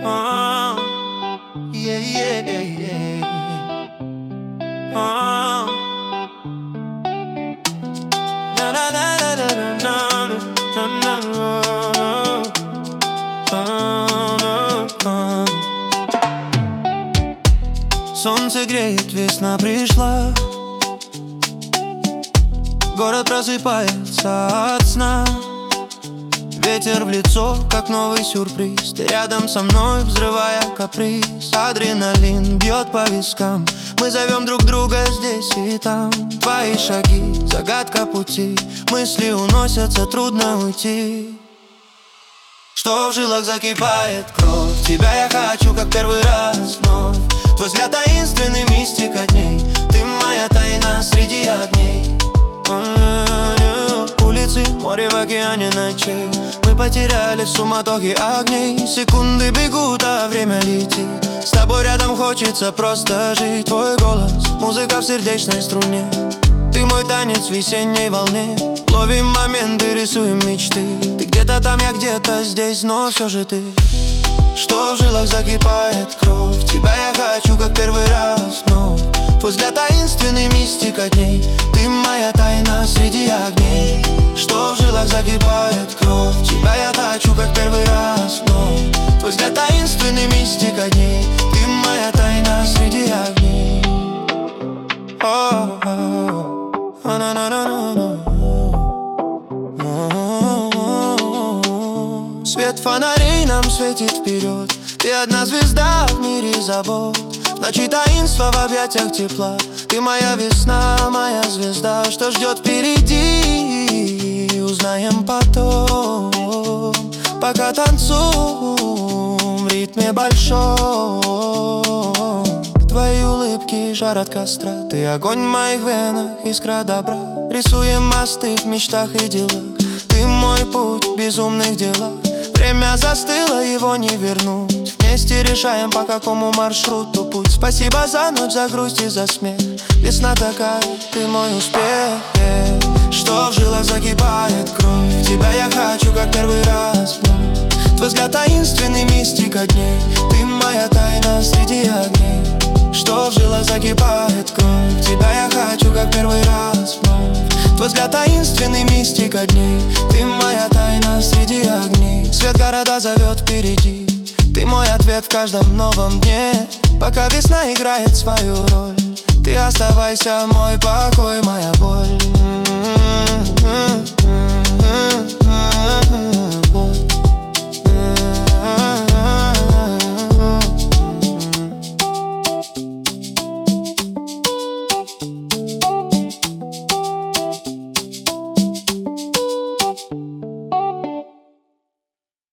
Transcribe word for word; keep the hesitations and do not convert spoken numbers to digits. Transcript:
Oh, yeah, yeah, yeah. Oh, na na na na na na na na na. Солнце греет, весна пришла. Город просыпается от сна. Ветер в лицо, как новый сюрприз. Ты рядом со мной, взрывая каприз. Адреналин бьет по вискам. Мы зовем друг друга здесь и там. Твои шаги, загадка пути. Мысли уносятся, трудно уйти. Что в жилах закипает кровь. Тебя я хочу, как первый раз вновь. Твой взгляд таинственный, мистика дней. Ты моя тайна среди огней. Улицы, море в океане ночей. Мы потеряли в суматохе огней. Секунды бегут, а время летит. С тобой рядом хочется просто жить. Твой голос, музыка в сердечной струне. Ты мой танец в весенней волне. Ловим моменты, рисуем мечты. Ты где-то там, я где-то здесь, но все же ты. Что в жилах закипает кровь. Тебя я хочу, как первый раз вновь. Твой взгляд таинственный, мистика дней. Ты моя тайна среди огней. Что в жилах закипает кровь. Тебя я хочу, как первый раз вновь. Твой взгляд таинственный, мистика дней. Ты моя тайна среди огней. Свет фонарей нам светит вперед. Ты одна звезда в мире забот. В ночи таинства, в объятиях тепла. Ты моя весна, моя звезда. Что ждет впереди, узнаем потом. Пока танцуем в ритме большом. Твои улыбки жар от костра. Ты огонь в моих венах, искра добра. Рисуем мосты в мечтах и делах. Ты мой путь в безумных делах. Время застыло, его не вернуть. Вместе решаем, по какому маршруту путь. Спасибо за ночь, за грусть и за смех. Весна такая, ты мой успех, yeah. Что в жилах закипает кровь. Тебя я хочу, как первый раз вновь. Твой взгляд таинственный, мистика дней. Ты моя тайна среди огней. Что в жилах закипает кровь. Тебя я хочу, как первый раз вновь. Твой взгляд таинственный, мистика дней. Ты моя тайна среди огней. Свет города зовет впереди. Ты мой ответ в каждом новом дне. Пока весна играет свою роль. Ты оставайся, мой покой, моя боль.